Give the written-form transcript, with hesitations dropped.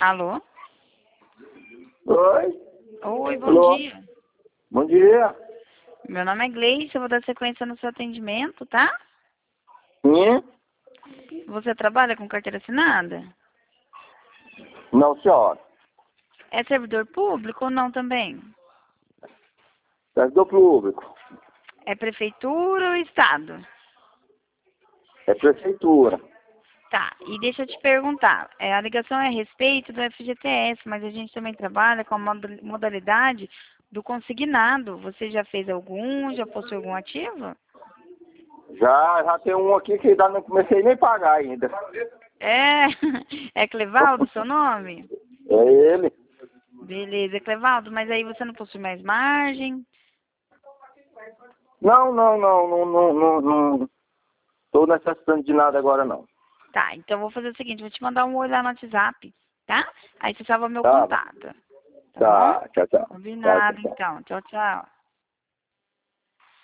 Alô? Oi? Oi, bom Alô? dia. Bom dia. Meu nome é Gleice, eu vou dar sequência no seu atendimento, tá? Sim? Você trabalha com carteira assinada? Não, senhora. É servidor público ou não também? Servidor público. É prefeitura ou estado? É prefeitura. Tá, e deixa eu te perguntar, a ligação é a respeito do FGTS, mas a gente também trabalha com a modalidade do consignado. Você já fez algum, já possui algum ativo? Já tem um aqui que ainda não comecei nem a pagar ainda. É, é Clevaldo seu nome? É ele. Beleza, Clevaldo, mas aí você não possui mais margem? Não. Tô necessitando de nada agora, não. Tá, então eu vou fazer o seguinte, vou te mandar um oi lá no WhatsApp, tá? Aí você salva meu Tá, contato, tá bom? tá, tchau, tchau. Tchau, Combinado, tchau. então. Tchau, tchau.